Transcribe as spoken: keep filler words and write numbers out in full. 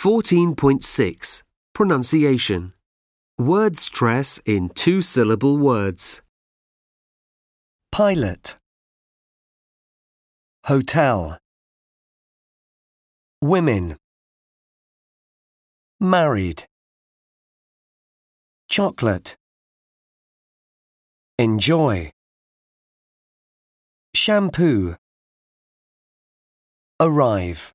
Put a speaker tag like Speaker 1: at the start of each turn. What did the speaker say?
Speaker 1: fourteen point six. Pronunciation. Word stress in two-syllable words.
Speaker 2: Pilot, hotel, women, married, chocolate, enjoy, shampoo, arrive.